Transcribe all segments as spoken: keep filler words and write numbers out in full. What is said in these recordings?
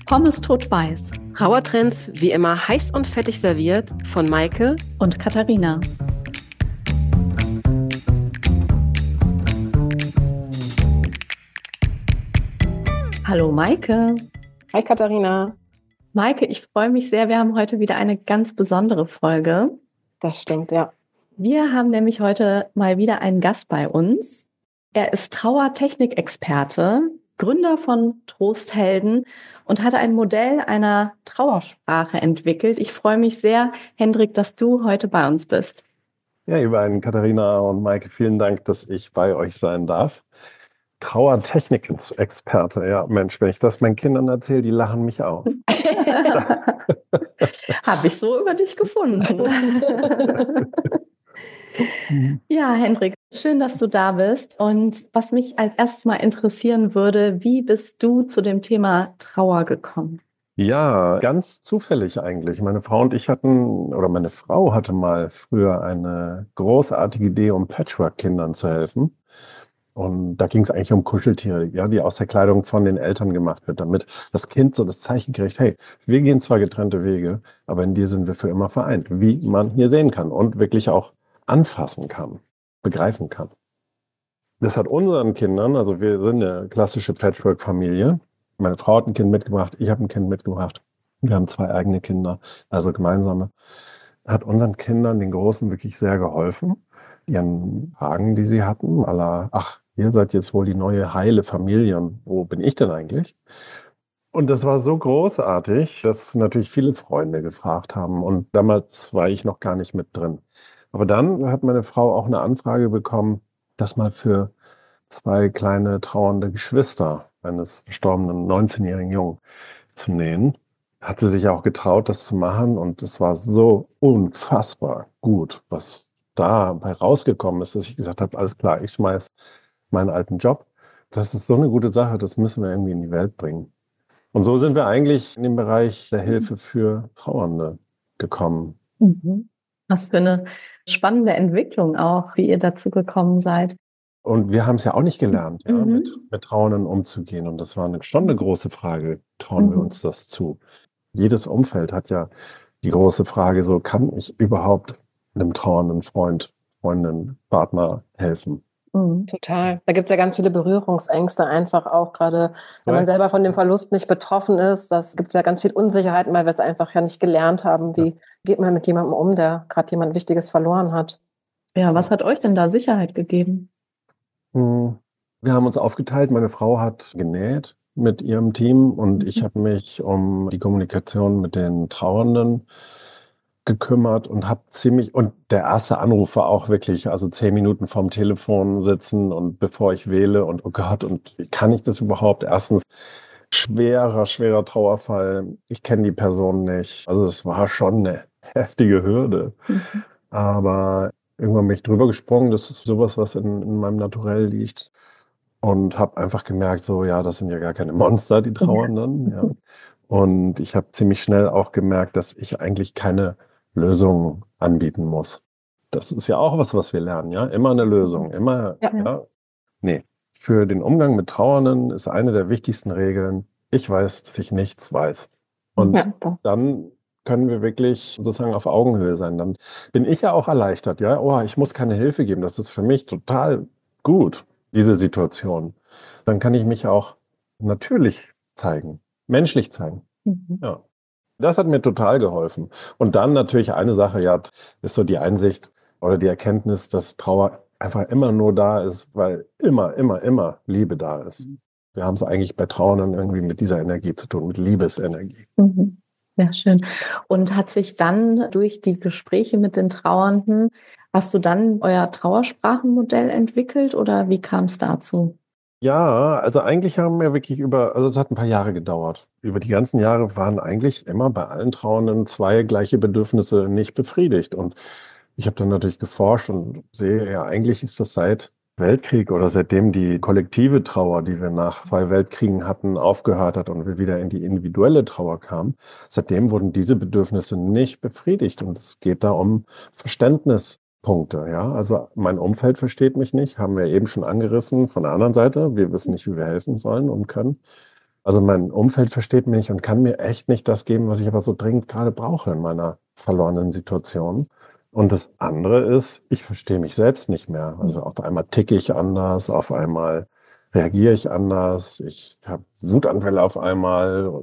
Pommes tot-weiß Trauertrends wie immer heiß und fettig serviert von Maike und Katharina. Hallo Maike. Hi Katharina. Maike, ich freue mich sehr. Wir haben heute wieder eine ganz besondere Folge. Das stimmt, ja. Wir haben nämlich heute mal wieder einen Gast bei uns. Er ist Trauertechnikexperte, Gründer von Trosthelden und hat ein Modell einer Trauersprache entwickelt. Ich freue mich sehr, Hendrik, dass du heute bei uns bist. Ja, ihr beiden, Katharina und Maike, vielen Dank, dass ich bei euch sein darf. Trauertechnik-Experte, ja, Mensch, wenn ich das meinen Kindern erzähle, die lachen mich aus. Habe ich so über dich gefunden. Ja, Hendrik, schön, dass du da bist. Und was mich als erstes mal interessieren würde, wie bist du zu dem Thema Trauer gekommen? Ja, ganz zufällig eigentlich. Meine Frau und ich hatten, oder meine Frau hatte mal früher eine großartige Idee, um Patchwork-Kindern zu helfen. Und da ging es eigentlich um Kuscheltiere, ja, die aus der Kleidung von den Eltern gemacht wird, damit das Kind so das Zeichen kriegt, hey, wir gehen zwar getrennte Wege, aber in dir sind wir für immer vereint, wie man hier sehen kann und wirklich auch anfassen kann, begreifen kann. Das hat unseren Kindern, also wir sind eine klassische Patchwork-Familie. Meine Frau hat ein Kind mitgebracht, ich habe ein Kind mitgebracht. Wir haben zwei eigene Kinder, also gemeinsame. Hat unseren Kindern, den Großen, wirklich sehr geholfen. Ihren Fragen, die sie hatten, à la, ach, ihr seid jetzt wohl die neue heile Familie und wo bin ich denn eigentlich? Und das war so großartig, dass natürlich viele Freunde gefragt haben und damals war ich noch gar nicht mit drin. Aber dann hat meine Frau auch eine Anfrage bekommen, das mal für zwei kleine trauernde Geschwister eines verstorbenen neunzehnjährigen Jungen zu nähen. Hat sie sich auch getraut, das zu machen und es war so unfassbar gut, was dabei rausgekommen ist, dass ich gesagt habe, alles klar, ich schmeiß meinen alten Job. Das ist so eine gute Sache, das müssen wir irgendwie in die Welt bringen. Und so sind wir eigentlich in den Bereich der Hilfe für Trauernde gekommen. Mhm. Was für eine spannende Entwicklung auch, wie ihr dazu gekommen seid. Und wir haben es ja auch nicht gelernt, ja, Mhm. mit, mit Trauernden umzugehen. Und das war eine, schon eine große Frage, trauen wir Mhm. uns das zu? Jedes Umfeld hat ja die große Frage, so kann ich überhaupt einem trauernden Freund, Freundin, Partner helfen? Mhm. Total. Da gibt es ja ganz viele Berührungsängste einfach auch, gerade wenn man Ja. selber von dem Verlust nicht betroffen ist. Das gibt es ja ganz viel Unsicherheiten, weil wir es einfach ja nicht gelernt haben. Wie geht man mit jemandem um, der gerade jemand Wichtiges verloren hat? Ja, was hat euch denn da Sicherheit gegeben? Hm, Wir haben uns aufgeteilt. Meine Frau hat genäht mit ihrem Team und ich habe mich um die Kommunikation mit den Trauernden gekümmert und habe ziemlich, und der erste Anruf war auch wirklich, also zehn Minuten vorm Telefon sitzen und bevor ich wähle und oh Gott, und kann ich das überhaupt? Erstens, schwerer, schwerer Trauerfall. Ich kenne die Person nicht. Also es war schon eine heftige Hürde. Mhm. Aber irgendwann bin ich drüber gesprungen. Das ist sowas, was in, in meinem Naturell liegt. Und habe einfach gemerkt, so, ja, das sind ja gar keine Monster, die Trauernden. Ja. Und ich habe ziemlich schnell auch gemerkt, dass ich eigentlich keine Lösung anbieten muss. Das ist ja auch was, was wir lernen, ja. Immer eine Lösung, immer, Ja. ja. Nee, für den Umgang mit Trauernden ist eine der wichtigsten Regeln, ich weiß, dass ich nichts weiß. Und Ja, das. dann können wir wirklich sozusagen auf Augenhöhe sein. Dann bin ich ja auch erleichtert, ja. Oh, ich muss keine Hilfe geben. Das ist für mich total gut, diese Situation. Dann kann ich mich auch natürlich zeigen, menschlich zeigen. Mhm. Ja. Das hat mir total geholfen. Und dann natürlich eine Sache, ja, ist so die Einsicht oder die Erkenntnis, dass Trauer einfach immer nur da ist, weil immer, immer, immer Liebe da ist. Wir haben es eigentlich bei Trauernden irgendwie mit dieser Energie zu tun, mit Liebesenergie. Mhm. Ja, schön. Und hat sich dann durch die Gespräche mit den Trauernden, hast du dann euer Trauersprachenmodell entwickelt oder wie kam es dazu? Ja, also eigentlich haben wir wirklich über, also es hat ein paar Jahre gedauert. Über die ganzen Jahre waren eigentlich immer bei allen Trauernden zwei gleiche Bedürfnisse nicht befriedigt. Und ich habe dann natürlich geforscht und sehe, ja, eigentlich ist das seit Weltkrieg oder seitdem die kollektive Trauer, die wir nach zwei Weltkriegen hatten, aufgehört hat und wir wieder in die individuelle Trauer kamen, seitdem wurden diese Bedürfnisse nicht befriedigt. Und es geht da um Verständnispunkte, ja. Also mein Umfeld versteht mich nicht, haben wir eben schon angerissen von der anderen Seite. Wir wissen nicht, wie wir helfen sollen und können. Also mein Umfeld versteht mich und kann mir echt nicht das geben, was ich aber so dringend gerade brauche in meiner verlorenen Situation. Und das andere ist, ich verstehe mich selbst nicht mehr. Also auf einmal ticke ich anders, auf einmal reagiere ich anders, ich habe Wutanfälle auf einmal.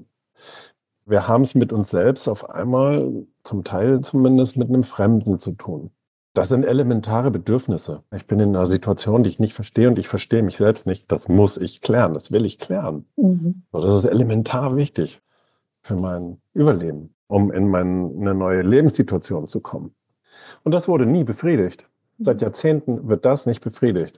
Wir haben es mit uns selbst auf einmal, zum Teil zumindest, mit einem Fremden zu tun. Das sind elementare Bedürfnisse. Ich bin in einer Situation, die ich nicht verstehe und ich verstehe mich selbst nicht. Das muss ich klären, das will ich klären. Mhm. So, das ist elementar wichtig für mein Überleben, um in meine eine neue Lebenssituation zu kommen. Und das wurde nie befriedigt. Seit Jahrzehnten wird das nicht befriedigt.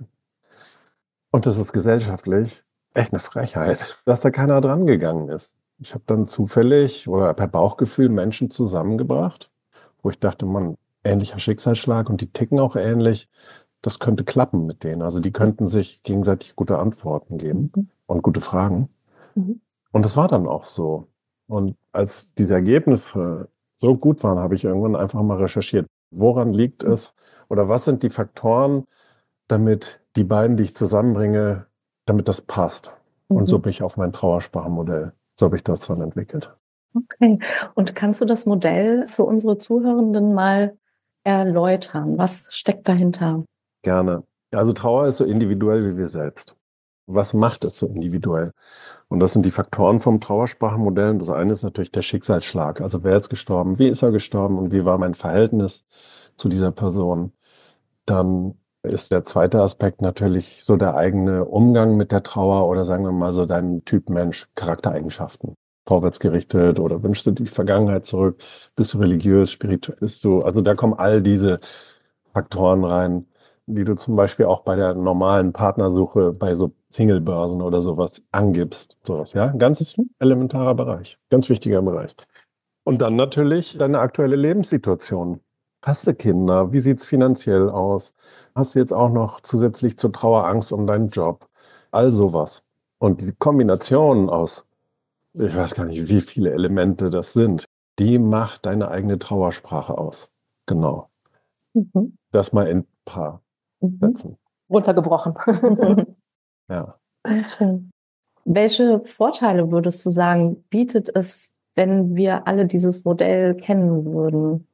Und das ist gesellschaftlich echt eine Frechheit, dass da keiner dran gegangen ist. Ich habe dann zufällig oder per Bauchgefühl Menschen zusammengebracht, wo ich dachte, man, ähnlicher Schicksalsschlag und die ticken auch ähnlich. Das könnte klappen mit denen. Also die könnten sich gegenseitig gute Antworten geben Mhm. und gute Fragen. Mhm. Und das war dann auch so. Und als diese Ergebnisse so gut waren, habe ich irgendwann einfach mal recherchiert, woran liegt es oder was sind die Faktoren, damit die beiden, die ich zusammenbringe, damit das passt. Und so Mhm. bin ich auf mein Trauersprachenmodell. So habe ich das dann entwickelt. Okay. Und kannst du das Modell für unsere Zuhörenden mal erläutern? Was steckt dahinter? Gerne. Also Trauer ist so individuell wie wir selbst. Was macht es so individuell? Und das sind die Faktoren vom Trauersprachenmodell. Das eine ist natürlich der Schicksalsschlag. Also wer ist gestorben? Wie ist er gestorben? Und wie war mein Verhältnis zu dieser Person? Dann ist der zweite Aspekt natürlich so der eigene Umgang mit der Trauer oder sagen wir mal so dein Typ Mensch, Charaktereigenschaften. Vorwärtsgerichtet oder wünschst du die Vergangenheit zurück? Bist du religiös, spirituell? Bist du, also da kommen all diese Faktoren rein, die du zum Beispiel auch bei der normalen Partnersuche bei so Singlebörsen oder sowas angibst. Sowas, ja? Ein ganz elementarer Bereich, ganz wichtiger Bereich. Und dann natürlich deine aktuelle Lebenssituation. Hast du Kinder? Wie sieht es finanziell aus? Hast du jetzt auch noch zusätzlich zur Trauer Angst um deinen Job? All sowas. Und diese Kombination aus, ich weiß gar nicht, wie viele Elemente das sind, die macht deine eigene Trauersprache aus. Genau. Mhm. Das mal in ein paar Mhm. Sätzen. Runtergebrochen. Ja. Sehr schön. Welche Vorteile würdest du sagen, bietet es, wenn wir alle dieses Modell kennen würden?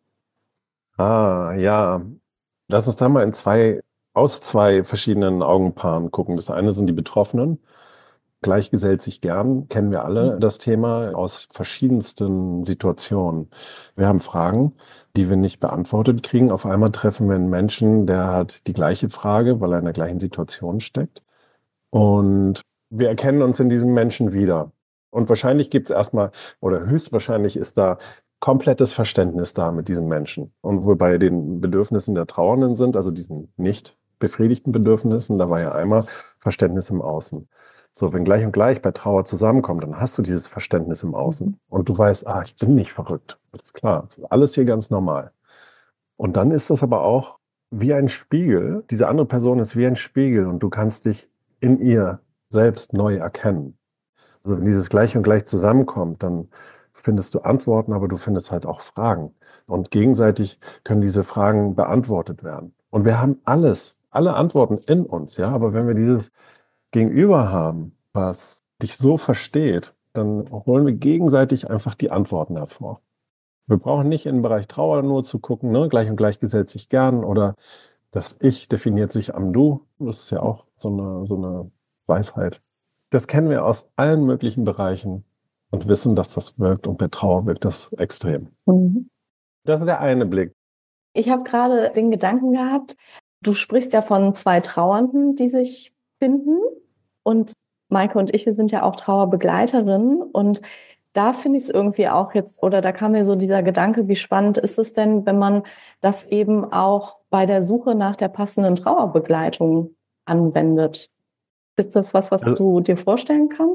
Ah, ja. Lass uns da mal in zwei, aus zwei verschiedenen Augenpaaren gucken. Das eine sind die Betroffenen. Gleich gesellt sich gern, kennen wir alle das Thema aus verschiedensten Situationen. Wir haben Fragen, die wir nicht beantwortet kriegen. Auf einmal treffen wir einen Menschen, der hat die gleiche Frage, weil er in der gleichen Situation steckt. Und wir erkennen uns in diesem Menschen wieder. Und wahrscheinlich gibt es erstmal, oder höchstwahrscheinlich ist da komplettes Verständnis da mit diesem Menschen. Und wo bei den Bedürfnissen der Trauernden sind, also diesen nicht befriedigten Bedürfnissen, da war ja einmal Verständnis im Außen. So, wenn gleich und gleich bei Trauer zusammenkommt, dann hast du dieses Verständnis im Außen. Und du weißt, ah, ich bin nicht verrückt. Das ist klar, das ist alles hier ganz normal. Und dann ist das aber auch wie ein Spiegel. Diese andere Person ist wie ein Spiegel und du kannst dich in ihr selbst neu erkennen. Also wenn dieses Gleich und Gleich zusammenkommt, dann findest du Antworten, aber du findest halt auch Fragen. Und gegenseitig können diese Fragen beantwortet werden. Und wir haben alles, alle Antworten in uns, ja. Aber wenn wir dieses Gegenüber haben, was dich so versteht, dann holen wir gegenseitig einfach die Antworten hervor. Wir brauchen nicht in den Bereich Trauer nur zu gucken, ne? Gleich und Gleich gesellt sich gern oder das Ich definiert sich am Du. Das ist ja auch so eine, so eine Weisheit. Das kennen wir aus allen möglichen Bereichen und wissen, dass das wirkt und bei Trauer wirkt das extrem. Mhm. Das ist der eine Blick. Ich habe gerade den Gedanken gehabt, du sprichst ja von zwei Trauernden, die sich finden. Und Maike und ich, wir sind ja auch Trauerbegleiterinnen. Und da finde ich es irgendwie auch jetzt, oder da kam mir so dieser Gedanke, wie spannend ist es denn, wenn man das eben auch bei der Suche nach der passenden Trauerbegleitung anwendet? Ist das was, was Also, du dir vorstellen kannst?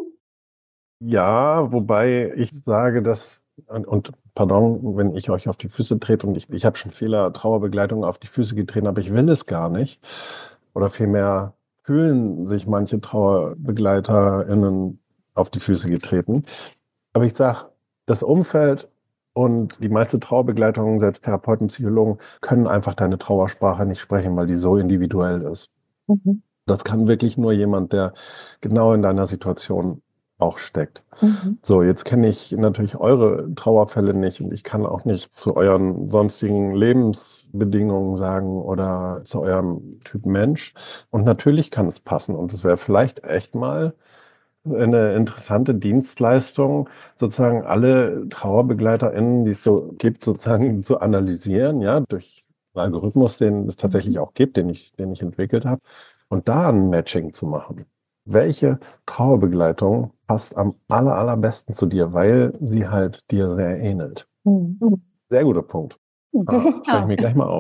ja, wobei ich sage, dass, und, und pardon, wenn ich euch auf die Füße trete und ich, ich habe schon viele Trauerbegleitungen auf die Füße getreten, aber ich will es gar nicht. Oder vielmehr fühlen sich manche TrauerbegleiterInnen auf die Füße getreten. Aber ich sage, das Umfeld und die meiste Trauerbegleitung, selbst Therapeuten, Psychologen, können einfach deine Trauersprache nicht sprechen, weil die so individuell ist. Mhm. Das kann wirklich nur jemand, der genau in deiner Situation auch steckt. Mhm. So, jetzt kenne ich natürlich eure Trauerfälle nicht und ich kann auch nicht zu euren sonstigen Lebensbedingungen sagen oder zu eurem Typ Mensch. Und natürlich kann es passen und es wäre vielleicht echt mal eine interessante Dienstleistung, sozusagen alle TrauerbegleiterInnen, die es so gibt, sozusagen zu analysieren, ja, durch einen Algorithmus, den es tatsächlich auch gibt, den ich, den ich entwickelt habe, und da ein Matching zu machen. Welche Trauerbegleitung passt am aller, allerbesten zu dir, weil sie halt dir sehr ähnelt? Mhm. Sehr guter Punkt. Ah, schreibe ich mir gleich mal auf.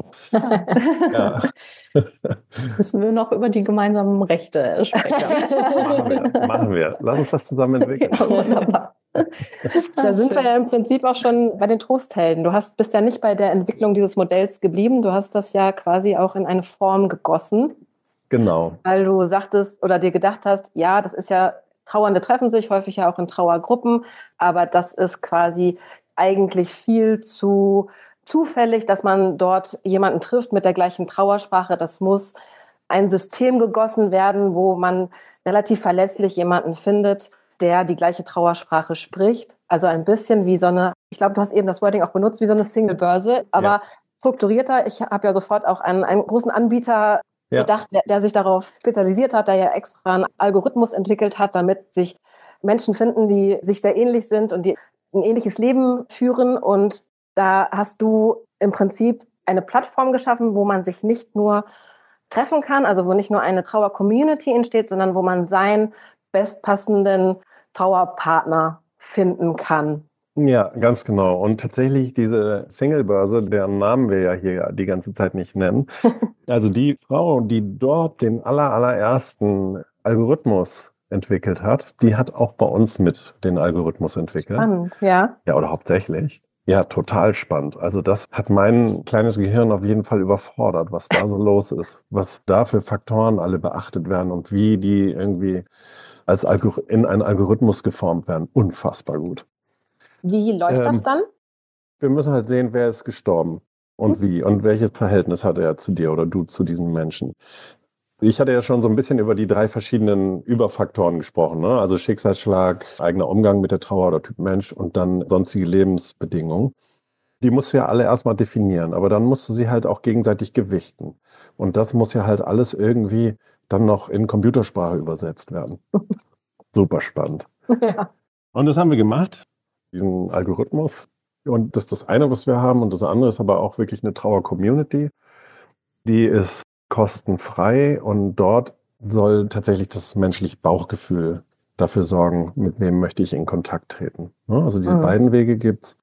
Ja. Müssen wir noch über die gemeinsamen Rechte sprechen? Machen wir, machen wir. Lass uns das zusammen entwickeln. Ja, wunderbar. Da sind wir ja im Prinzip auch schon bei den Trosthelden. Du hast, bist ja nicht bei der Entwicklung dieses Modells geblieben, du hast das ja quasi auch in eine Form gegossen. Genau. Weil du sagtest oder dir gedacht hast, ja, das ist ja, Trauernde treffen sich häufig ja auch in Trauergruppen, aber das ist quasi eigentlich viel zu zufällig, dass man dort jemanden trifft mit der gleichen Trauersprache. Das muss ein System gegossen werden, wo man relativ verlässlich jemanden findet, der die gleiche Trauersprache spricht. Also ein bisschen wie so eine, ich glaube, du hast eben das Wording auch benutzt, wie so eine Single-Börse, aber ja. strukturierter. Ich habe ja sofort auch einen, einen großen Anbieter ja. gedacht, der, der sich darauf spezialisiert hat, der ja extra einen Algorithmus entwickelt hat, damit sich Menschen finden, die sich sehr ähnlich sind und die ein ähnliches Leben führen. Und da hast du im Prinzip eine Plattform geschaffen, wo man sich nicht nur treffen kann, also wo nicht nur eine Trauer-Community entsteht, sondern wo man seinen bestpassenden Trauerpartner finden kann. Ja, ganz genau. Und tatsächlich diese Single-Börse, deren Namen wir ja hier die ganze Zeit nicht nennen, also die Frau, die dort den aller, allerersten Algorithmus entwickelt hat, die hat auch bei uns mit den Algorithmus entwickelt. Spannend, ja. Ja, oder hauptsächlich. Ja, total spannend. Also das hat mein kleines Gehirn auf jeden Fall überfordert, was da so los ist, was da für Faktoren alle beachtet werden und wie die irgendwie als Algor- in einen Algorithmus geformt werden. Unfassbar gut. Wie läuft ähm, das dann? Wir müssen halt sehen, wer ist gestorben und wie und welches Verhältnis hat er zu dir oder du zu diesen Menschen. Ich hatte ja schon so ein bisschen über die drei verschiedenen Überfaktoren gesprochen, ne? Also Schicksalsschlag, eigener Umgang mit der Trauer oder Typ Mensch und dann sonstige Lebensbedingungen. Die musst du ja alle erstmal definieren, aber dann musst du sie halt auch gegenseitig gewichten. Und das muss ja halt alles irgendwie dann noch in Computersprache übersetzt werden. Super spannend. Ja. Und das haben wir gemacht, diesen Algorithmus. Und das ist das eine, was wir haben. Und das andere ist aber auch wirklich eine Trauer-Community. Die ist kostenfrei und dort soll tatsächlich das menschliche Bauchgefühl dafür sorgen, mit wem möchte ich in Kontakt treten. Also diese mhm. beiden Wege gibt's.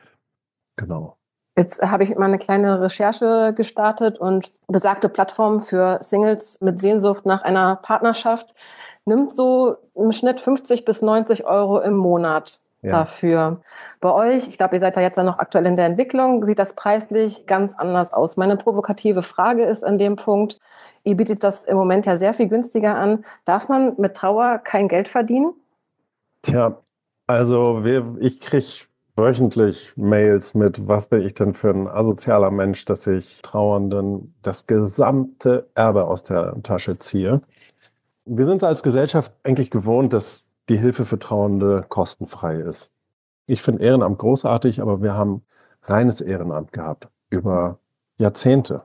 Genau. Jetzt habe ich mal eine kleine Recherche gestartet und besagte Plattform für Singles mit Sehnsucht nach einer Partnerschaft nimmt so im Schnitt fünfzig bis neunzig Euro im Monat ja. dafür. Bei euch, ich glaube, ihr seid da jetzt ja noch aktuell in der Entwicklung, sieht das preislich ganz anders aus. Meine provokative Frage ist an dem Punkt, ihr bietet das im Moment ja sehr viel günstiger an. Darf man mit Trauer kein Geld verdienen? Tja, also wir, ich kriege wöchentlich Mails mit, was bin ich denn für ein asozialer Mensch, dass ich Trauernden das gesamte Erbe aus der Tasche ziehe. Wir sind als Gesellschaft eigentlich gewohnt, dass die Hilfe für Trauernde kostenfrei ist. Ich finde Ehrenamt großartig, aber wir haben reines Ehrenamt gehabt über Jahrzehnte.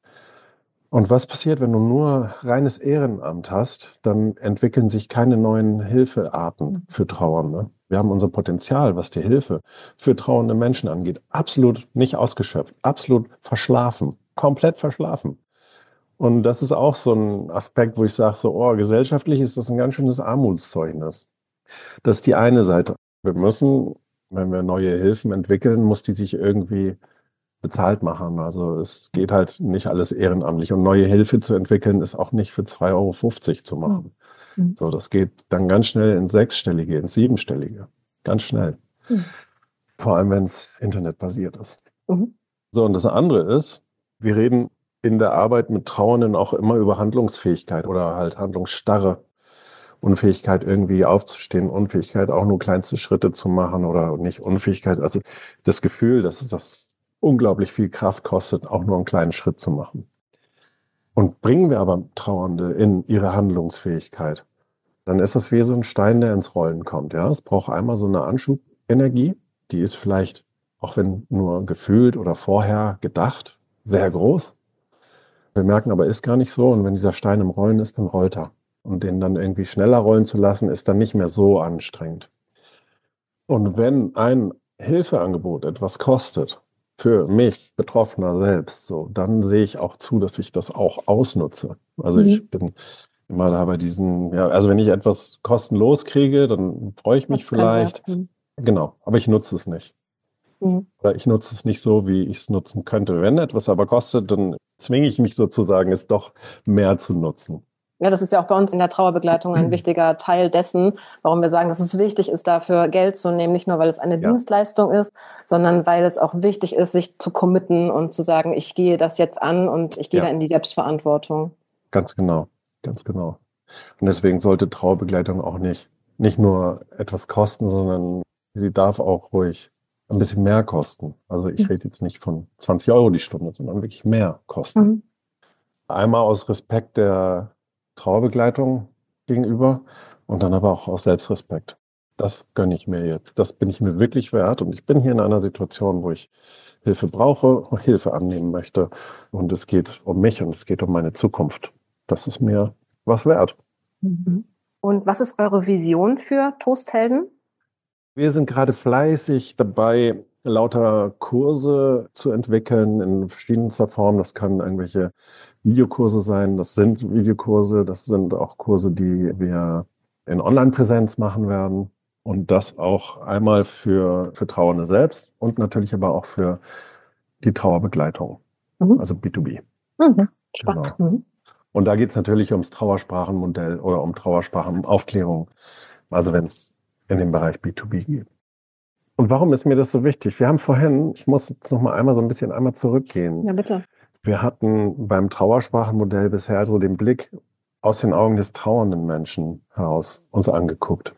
Und was passiert, wenn du nur reines Ehrenamt hast, dann entwickeln sich keine neuen Hilfearten für Trauernde. Wir haben unser Potenzial, was die Hilfe für trauernde Menschen angeht, absolut nicht ausgeschöpft, absolut verschlafen, komplett verschlafen. Und das ist auch so ein Aspekt, wo ich sage, so, oh, gesellschaftlich ist das ein ganz schönes Armutszeugnis. Das ist die eine Seite. Wir müssen, wenn wir neue Hilfen entwickeln, muss die sich irgendwie bezahlt machen. Also es geht halt nicht alles ehrenamtlich. Und neue Hilfe zu entwickeln, ist auch nicht für zwei Euro fünfzig zu machen. Mhm. So, das geht dann ganz schnell ins Sechsstellige, ins Siebenstellige. Ganz schnell. Mhm. Vor allem, wenn es internetbasiert ist. Mhm. So, und das andere ist, wir reden in der Arbeit mit Trauernden auch immer über Handlungsfähigkeit oder halt Handlungsstarre. Unfähigkeit irgendwie aufzustehen, Unfähigkeit auch nur kleinste Schritte zu machen oder nicht Unfähigkeit. Also das Gefühl, dass das unglaublich viel Kraft kostet, auch nur einen kleinen Schritt zu machen. Und bringen wir aber Trauernde in ihre Handlungsfähigkeit, dann ist das wie so ein Stein, der ins Rollen kommt. Ja, es braucht einmal so eine Anschubenergie, die ist vielleicht, auch wenn nur gefühlt oder vorher gedacht, sehr groß. Wir merken aber, ist gar nicht so. Und wenn dieser Stein im Rollen ist, dann rollt er. Und den dann irgendwie schneller rollen zu lassen, ist dann nicht mehr so anstrengend. Und wenn ein Hilfeangebot etwas kostet, für mich, Betroffener selbst, so, dann sehe ich auch zu, dass ich das auch ausnutze. Also Mhm. ich bin immer da bei diesen, ja, also wenn ich etwas kostenlos kriege, dann freue ich mich Hat's keinen Wert. vielleicht. Mhm. Genau, aber ich nutze es nicht. Mhm. Oder ich nutze es nicht so, wie ich es nutzen könnte. Wenn etwas aber kostet, dann zwinge ich mich sozusagen, es doch mehr zu nutzen. Ja, das ist ja auch bei uns in der Trauerbegleitung ein wichtiger Teil dessen, warum wir sagen, dass es wichtig ist, dafür Geld zu nehmen, nicht nur, weil es eine Ja. Dienstleistung ist, sondern weil es auch wichtig ist, sich zu committen und zu sagen, ich gehe das jetzt an und ich gehe Ja. da in die Selbstverantwortung. Ganz genau, ganz genau. Und deswegen sollte Trauerbegleitung auch nicht, nicht nur etwas kosten, sondern sie darf auch ruhig ein bisschen mehr kosten. Also ich Mhm. rede jetzt nicht von zwanzig Euro die Stunde, sondern wirklich mehr kosten. Mhm. Einmal aus Respekt der Trauerbegleitung gegenüber und dann aber auch aus Selbstrespekt. Das gönne ich mir jetzt. Das bin ich mir wirklich wert. Und ich bin hier in einer Situation, wo ich Hilfe brauche, Hilfe annehmen möchte. Und es geht um mich und es geht um meine Zukunft. Das ist mir was wert. Mhm. Und was ist eure Vision für Trosthelden? Wir sind gerade fleißig dabei, lauter Kurse zu entwickeln in verschiedenster Form. Das können irgendwelche Videokurse sein, das sind Videokurse, das sind auch Kurse, die wir in Online-Präsenz machen werden. Und das auch einmal für, für Trauernde selbst und natürlich aber auch für die Trauerbegleitung, Mhm. also B zwei B. Mhm. Spannend. Genau. Mhm. Und da geht es natürlich ums Trauersprachenmodell oder um Trauersprachenaufklärung, also wenn es in den Bereich B zwei B geht. Und warum ist mir das so wichtig? Wir haben vorhin, ich muss jetzt noch mal einmal so ein bisschen einmal zurückgehen. Ja, bitte. Wir hatten beim Trauersprachenmodell bisher so den Blick aus den Augen des trauernden Menschen heraus uns angeguckt.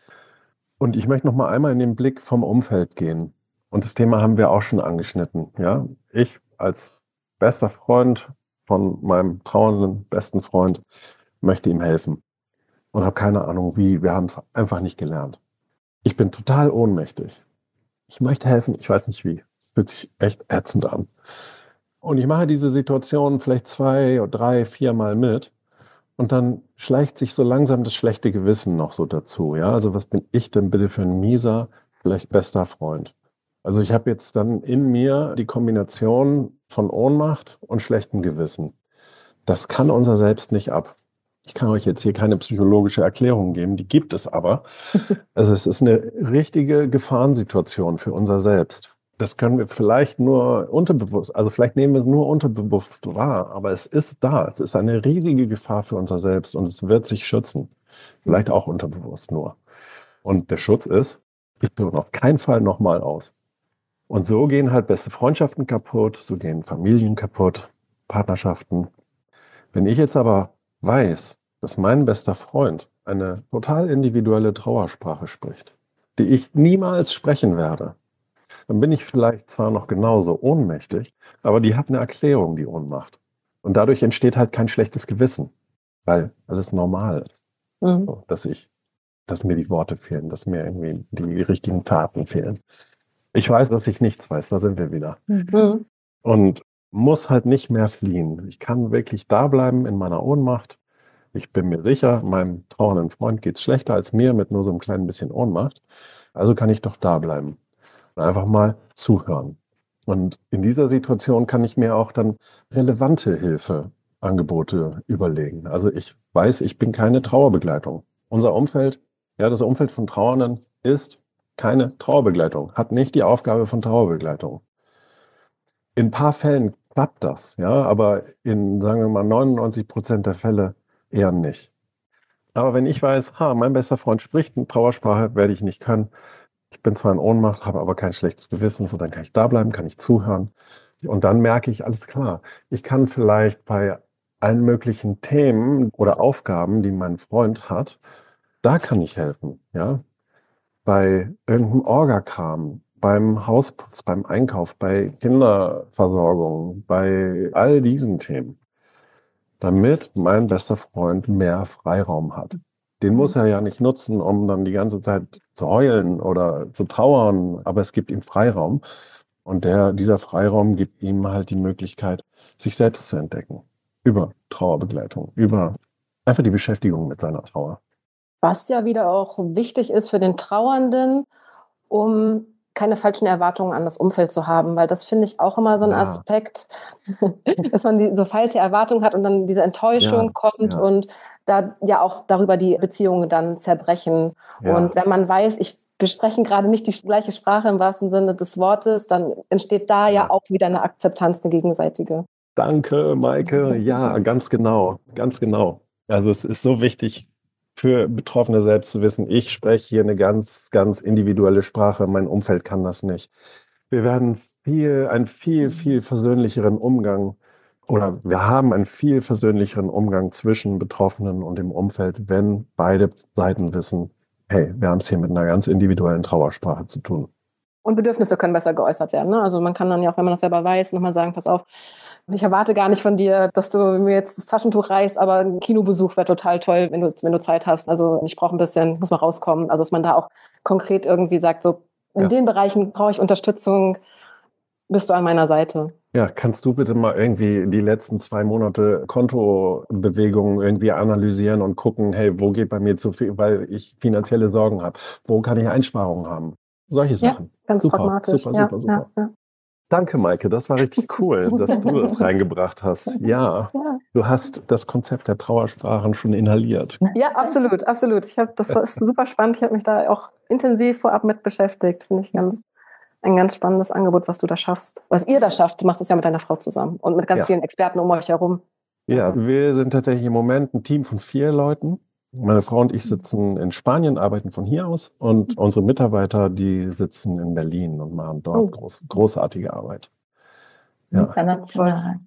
Und ich möchte noch mal einmal in den Blick vom Umfeld gehen. Und das Thema haben wir auch schon angeschnitten. Ja, ich als bester Freund von meinem trauernden besten Freund möchte ihm helfen und habe keine Ahnung wie. Wir haben es einfach nicht gelernt. Ich bin total ohnmächtig. Ich möchte helfen, ich weiß nicht wie. Es fühlt sich echt ätzend an. Und ich mache diese Situation vielleicht zwei oder drei, vier Mal mit. Und dann schleicht sich so langsam das schlechte Gewissen noch so dazu. Ja, also was bin ich denn bitte für ein mieser, vielleicht bester Freund? Also ich habe jetzt dann in mir die Kombination von Ohnmacht und schlechtem Gewissen. Das kann unser Selbst nicht ab. Ich kann euch jetzt hier keine psychologische Erklärung geben, die gibt es aber. Also es ist eine richtige Gefahrensituation für unser Selbst. Das können wir vielleicht nur unterbewusst, also vielleicht nehmen wir es nur unterbewusst wahr, aber es ist da. Es ist eine riesige Gefahr für unser Selbst und es wird sich schützen. Vielleicht auch unterbewusst nur. Und der Schutz ist, ich tue auf keinen Fall nochmal aus. Und so gehen halt beste Freundschaften kaputt, so gehen Familien kaputt, Partnerschaften. Wenn ich jetzt aber weiß, dass mein bester Freund eine total individuelle Trauersprache spricht, die ich niemals sprechen werde, dann bin ich vielleicht zwar noch genauso ohnmächtig, aber die hat eine Erklärung, die Ohnmacht. Und dadurch entsteht halt kein schlechtes Gewissen, weil alles normal ist. Mhm. So, dass ich, dass mir die Worte fehlen, dass mir irgendwie die richtigen Taten fehlen. Ich weiß, dass ich nichts weiß, da sind wir wieder. Mhm. Und muss halt nicht mehr fliehen. Ich kann wirklich da bleiben in meiner Ohnmacht. Ich bin mir sicher, meinem trauernden Freund geht es schlechter als mir mit nur so einem kleinen bisschen Ohnmacht. Also kann ich doch da bleiben und einfach mal zuhören. Und in dieser Situation kann ich mir auch dann relevante Hilfeangebote überlegen. Also ich weiß, ich bin keine Trauerbegleitung. Unser Umfeld, ja, das Umfeld von Trauernden ist keine Trauerbegleitung, hat nicht die Aufgabe von Trauerbegleitung. In ein paar Fällen klappt das, ja, aber in, sagen wir mal, neunundneunzig Prozent der Fälle eher nicht. Aber wenn ich weiß, ha, mein bester Freund spricht eine Trauersprache, werde ich nicht können. Ich bin zwar in Ohnmacht, habe aber kein schlechtes Gewissen, so dann kann ich da bleiben, kann ich zuhören. Und dann merke ich, alles klar, ich kann vielleicht bei allen möglichen Themen oder Aufgaben, die mein Freund hat, da kann ich helfen, ja. Bei irgendeinem Orgakram, beim Hausputz, beim Einkauf, bei Kinderversorgung, bei all diesen Themen, damit mein bester Freund mehr Freiraum hat. Den muss er ja nicht nutzen, um dann die ganze Zeit zu heulen oder zu trauern, aber es gibt ihm Freiraum. Und der, dieser Freiraum gibt ihm halt die Möglichkeit, sich selbst zu entdecken. Über Trauerbegleitung, über einfach die Beschäftigung mit seiner Trauer. Was ja wieder auch wichtig ist für den Trauernden, um keine falschen Erwartungen an das Umfeld zu haben, weil das finde ich auch immer so ein Ja. Aspekt, dass man die, so falsche Erwartungen hat und dann diese Enttäuschung Ja, kommt ja. und da ja auch darüber die Beziehungen dann zerbrechen. Ja. Und wenn man weiß, ich, wir sprechen gerade nicht die gleiche Sprache im wahrsten Sinne des Wortes, dann entsteht da ja, Ja. auch wieder eine Akzeptanz, eine gegenseitige. Danke, Maike. Ja, ganz genau, ganz genau. Also es ist so wichtig für Betroffene selbst zu wissen, ich spreche hier eine ganz, ganz individuelle Sprache, mein Umfeld kann das nicht. Wir werden viel, einen viel, viel versöhnlicheren Umgang oder wir haben einen viel versöhnlicheren Umgang zwischen Betroffenen und dem Umfeld, wenn beide Seiten wissen, hey, wir haben es hier mit einer ganz individuellen Trauersprache zu tun. Und Bedürfnisse können besser geäußert werden. Ne? Also man kann dann ja auch, wenn man das selber weiß, nochmal sagen, pass auf, ich erwarte gar nicht von dir, dass du mir jetzt das Taschentuch reichst, aber ein Kinobesuch wäre total toll, wenn du, wenn du Zeit hast. Also ich brauche ein bisschen, muss mal rauskommen. Also dass man da auch konkret irgendwie sagt, so in Ja. den Bereichen brauche ich Unterstützung, bist du an meiner Seite. Ja, kannst du bitte mal irgendwie die letzten zwei Monate Kontobewegungen irgendwie analysieren und gucken, hey, wo geht bei mir zu viel, weil ich finanzielle Sorgen habe? Wo kann ich Einsparungen haben? Solche Sachen. Ja, ganz super, pragmatisch. super, Ja, super, super. ja, ja. Danke, Maike, das war richtig cool, dass du das reingebracht hast. Ja, Ja. du hast das Konzept der Trauersprachen schon inhaliert. Ja, absolut, absolut. Ich hab, das ist super spannend. Ich habe mich da auch intensiv vorab mit beschäftigt. Finde ich ganz, ein ganz spannendes Angebot, was du da schaffst. Was ihr da schafft, du machst es ja mit deiner Frau zusammen und mit ganz Ja. vielen Experten um euch herum. Ja, wir sind tatsächlich im Moment ein Team von vier Leuten. Meine Frau und ich sitzen in Spanien, arbeiten von hier aus und unsere Mitarbeiter, die sitzen in Berlin und machen dort Oh. groß, großartige Arbeit. Ja. International.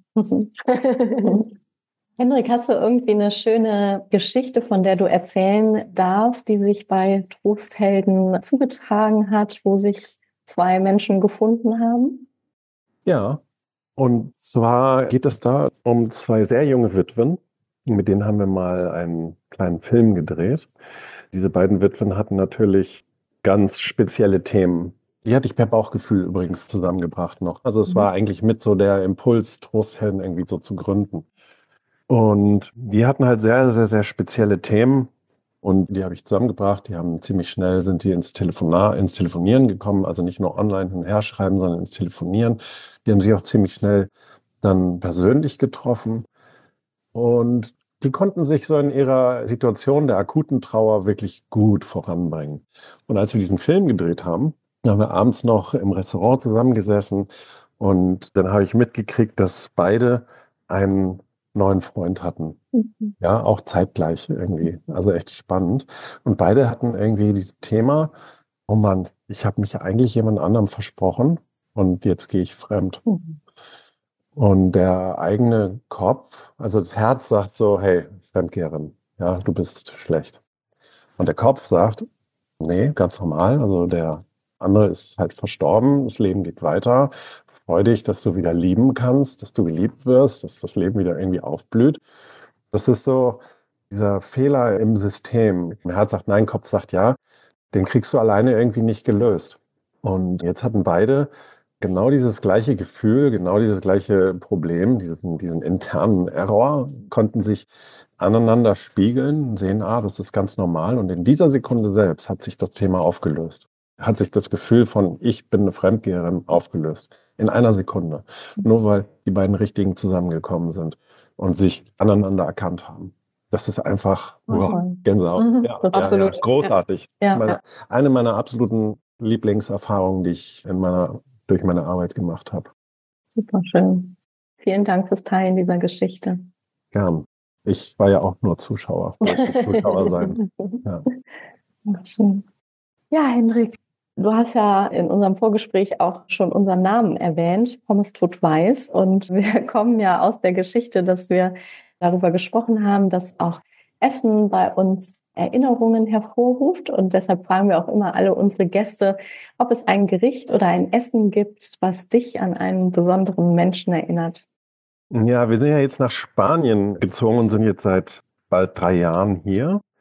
Henrik, hast du irgendwie eine schöne Geschichte, von der du erzählen darfst, die sich bei Trosthelden zugetragen hat, wo sich zwei Menschen gefunden haben? Ja, und zwar geht es da um zwei sehr junge Witwen. Mit denen haben wir mal einen kleinen Film gedreht. Diese beiden Witwen hatten natürlich ganz spezielle Themen. Die hatte ich per Bauchgefühl übrigens zusammengebracht noch. Also es Mhm. war eigentlich mit so der Impuls, Trosthelden irgendwie so zu gründen. Und die hatten halt sehr, sehr, sehr spezielle Themen. Und die habe ich zusammengebracht. Die haben ziemlich schnell, sind die ins Telefonar, ins Telefonieren gekommen. Also nicht nur online hin und her schreiben, sondern ins Telefonieren. Die haben sich auch ziemlich schnell dann persönlich getroffen. Und die konnten sich so in ihrer Situation der akuten Trauer wirklich gut voranbringen. Und als wir diesen Film gedreht haben, haben wir abends noch im Restaurant zusammengesessen und dann habe ich mitgekriegt, dass beide einen neuen Freund hatten. Mhm. Ja, auch zeitgleich irgendwie. Also echt spannend. Und beide hatten irgendwie dieses Thema, oh Mann, ich habe mich eigentlich jemand anderem versprochen und jetzt gehe ich fremd. Mhm. Und der eigene Kopf, also das Herz sagt so, hey, Fremdgeherin, ja, du bist schlecht. Und der Kopf sagt, nee, ganz normal, also der andere ist halt verstorben, das Leben geht weiter. Freu dich, dass du wieder lieben kannst, dass du geliebt wirst, dass das Leben wieder irgendwie aufblüht. Das ist so dieser Fehler im System. Mein Herz sagt nein, Kopf sagt ja, den kriegst du alleine irgendwie nicht gelöst. Und jetzt hatten beide genau dieses gleiche Gefühl, genau dieses gleiche Problem, diesen, diesen internen Error, konnten sich aneinander spiegeln, sehen, ah, das ist ganz normal. Und in dieser Sekunde selbst hat sich das Thema aufgelöst. Hat sich das Gefühl von, ich bin eine Fremdgeherin, aufgelöst. In einer Sekunde. Nur weil die beiden Richtigen zusammengekommen sind und sich aneinander erkannt haben. Das ist einfach wow, Gänsehaut. Mhm, ja, absolut. Ja, ja, großartig. Ja, meine, ja. Eine meiner absoluten Lieblingserfahrungen, die ich in meiner, durch meine Arbeit gemacht habe. Super schön. Vielen Dank fürs Teilen dieser Geschichte. Gern. Ich war ja auch nur Zuschauer. Wollte Zuschauer sein. Ja. Ja, schön. Ja, Hendrik, du hast ja in unserem Vorgespräch auch schon unseren Namen erwähnt, Pommes tut weiß. Und wir kommen ja aus der Geschichte, dass wir darüber gesprochen haben, dass auch Essen bei uns Erinnerungen hervorruft. Und deshalb fragen wir auch immer alle unsere Gäste, ob es ein Gericht oder ein Essen gibt, was dich an einen besonderen Menschen erinnert. Ja, wir sind ja jetzt nach Spanien gezogen und sind jetzt seit bald drei Jahren hier.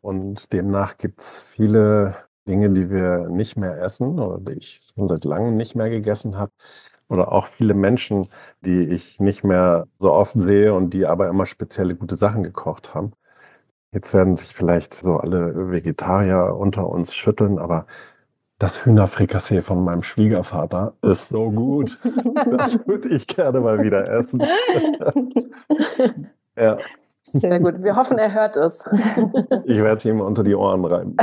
Und demnach gibt es viele Dinge, die wir nicht mehr essen oder die ich schon seit langem nicht mehr gegessen habe. Oder auch viele Menschen, die ich nicht mehr so oft sehe und die aber immer spezielle gute Sachen gekocht haben. Jetzt werden sich vielleicht so alle Vegetarier unter uns schütteln, aber das Hühnerfrikassee von meinem Schwiegervater ist so gut. Das würde ich gerne mal wieder essen. Ja. Sehr gut. Wir hoffen, er hört es. Ich werde es ihm unter die Ohren reiben.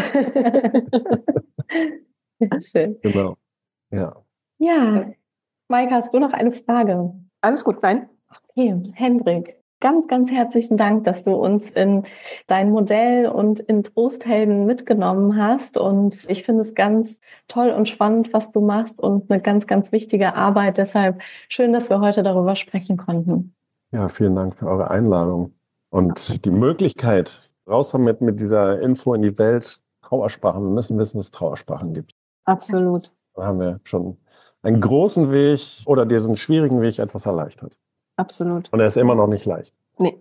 Sehr schön. Genau. Ja. Ja. Maike, hast du noch eine Frage? Alles gut, nein? Okay, Hendrik, ganz, ganz herzlichen Dank, dass du uns in dein Modell und in Trosthelden mitgenommen hast. Und ich finde es ganz toll und spannend, was du machst und eine ganz, ganz wichtige Arbeit. Deshalb schön, dass wir heute darüber sprechen konnten. Ja, vielen Dank für eure Einladung und die Möglichkeit, raus damit mit dieser Info in die Welt. Trauersprachen. Wir müssen wissen, dass es Trauersprachen gibt. Absolut. Da haben wir schon einen großen Weg oder diesen schwierigen Weg etwas erleichtert. Absolut. Und er ist immer noch nicht leicht. Nee.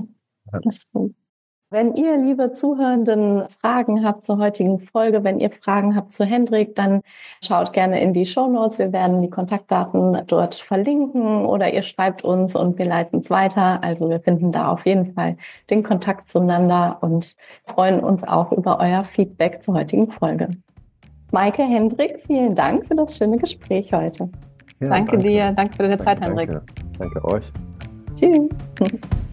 Wenn ihr, liebe Zuhörenden, Fragen habt zur heutigen Folge, wenn ihr Fragen habt zu Hendrik, dann schaut gerne in die Shownotes. Wir werden die Kontaktdaten dort verlinken oder ihr schreibt uns und wir leiten es weiter. Also wir finden da auf jeden Fall den Kontakt zueinander und freuen uns auch über euer Feedback zur heutigen Folge. Maike, Hendrik, vielen Dank für das schöne Gespräch heute. Ja, danke, danke dir, danke für deine Zeit, danke, Hendrik. Danke, danke euch. Tschüss.